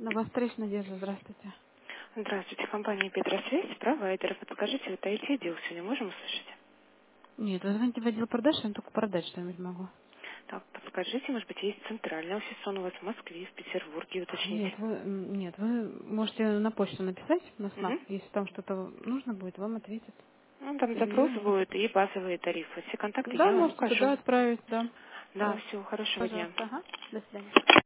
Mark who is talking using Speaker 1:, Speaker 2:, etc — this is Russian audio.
Speaker 1: Новостриж Надежда, здравствуйте.
Speaker 2: Здравствуйте, компания Петросвязь, провайдер. Подскажите, вот IT-отдел сегодня можем услышать?
Speaker 1: Нет, вы звоните в отдел продаж, я вам только продать что-нибудь могу.
Speaker 2: Так, подскажите, может быть, есть центральный офис, он у вас в Москве, в Петербурге,
Speaker 1: Нет,
Speaker 2: уточните.
Speaker 1: вы можете на почту написать на СНАП.
Speaker 2: Угу.
Speaker 1: Если там что-то нужно будет, вам ответят.
Speaker 2: Ну, там
Speaker 1: Или я
Speaker 2: запрос
Speaker 1: могу...
Speaker 2: будет и базовые тарифы. Все контакты
Speaker 1: Да,
Speaker 2: я вам
Speaker 1: можете
Speaker 2: укажу.
Speaker 1: туда отправить, да.
Speaker 2: Да,
Speaker 1: Хорошо.
Speaker 2: все, хорошего дня.
Speaker 1: Пожалуйста, ага. До свидания.